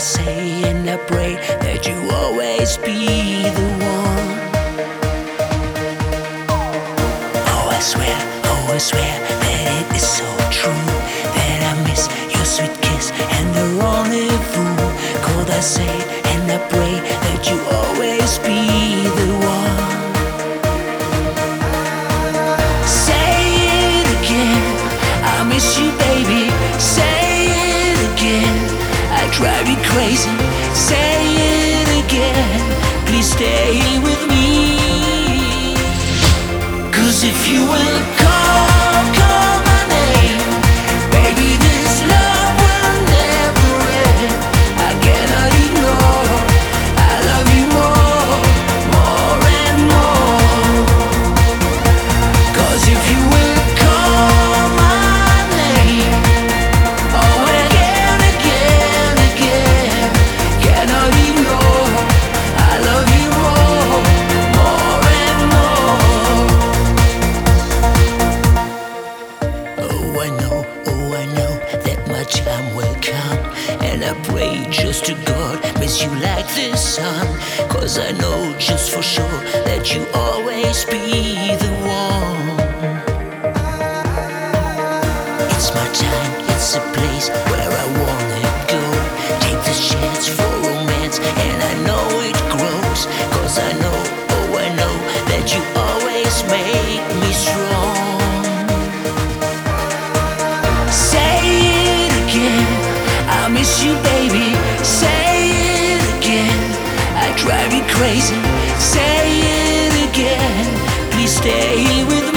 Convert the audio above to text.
say and I pray that you always be the one. Oh I swear that it is so true, that I miss your sweet kiss and the rendezvous. Could I say and I pray that you always be the one. Say it again, I miss you baby. Say it again, I drive you crazy. Say it again, please stay with me. 'Cause if you will call my name, baby, this love will never end. I cannot ignore, I love you more, more and more. 'Cause if you will call my name, oh again, again, again, cannot ignore, I love you more, more and more. Oh I know that my time will come, and I pray just to God, miss you like the sun. 'Cause I know just for sure that you always be the one. It's my time, it's a place where I wanna go. Take this chance for romance, and I know it grows. 'Cause I know, oh I know, that you always make me strong. Say it again, I miss you baby. Say it again, I drive you crazy. Say it again, please stay with me.